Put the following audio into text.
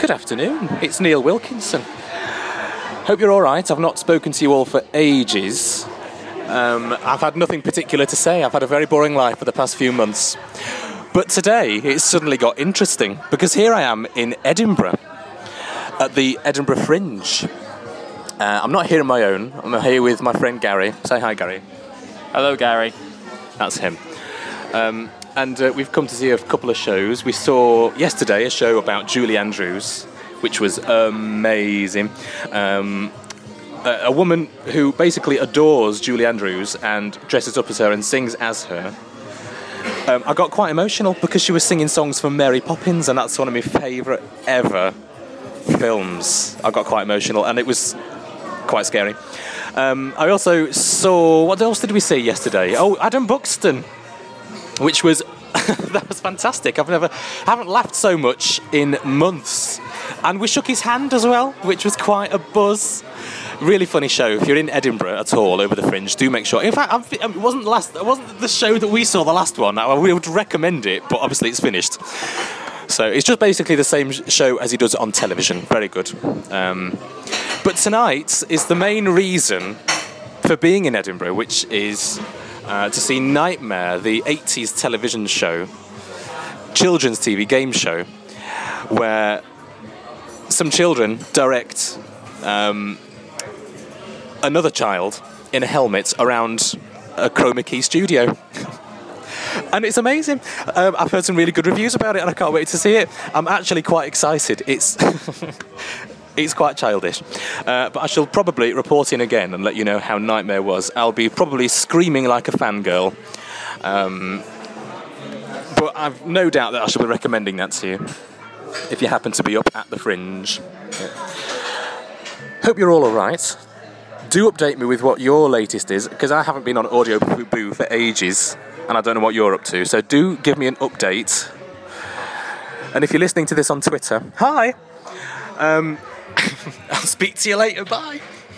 Good afternoon, it's Neil Wilkinson. Hope you're alright. I've not spoken to you all for ages. I've had nothing particular to say. I've had a very boring life for the past few months. But today, it's suddenly got interesting, because here I am in Edinburgh, at the Edinburgh Fringe. I'm not here on my own. I'm here with my friend Gary. Say hi, Gary. Hello, Gary. That's him. And we've come to see a couple of shows. We saw yesterday a show about Julie Andrews, which was amazing. A woman who basically adores Julie Andrews and dresses up as her and sings as her. I got quite emotional because she was singing songs from Mary Poppins, and that's one of my favourite ever films. I got quite emotional, and it was quite scary. I also saw... What else did we see yesterday? Oh, Adam Buxton, which was... that was fantastic. I haven't laughed so much in months. And we shook his hand as well, which was quite a buzz. Really funny show. If you're in Edinburgh at all over the Fringe, do make sure. In fact, it wasn't the show that we saw, the last one. We would recommend it, but obviously it's finished. So it's just basically the same show as he does on television. Very good. But tonight is the main reason for being in Edinburgh, which is to see Nightmare, the 80s television show, children's TV game show, where some children direct another child in a helmet around a chroma key studio. And it's amazing. I've heard some really good reviews about it, and I can't wait to see it. I'm actually quite excited. It's it's quite childish. But I shall probably report in again and let you know how Nightmare was. I'll be probably screaming like a fangirl. But I've no doubt that I shall be recommending that to you if you happen to be up at the Fringe. Yeah. Hope you're all alright. Do update me with what your latest is, because I haven't been on Audio Boo for ages, and I don't know what you're up to, so do give me an update. And if you're listening to this on Twitter, hi! I'll speak to you later, bye!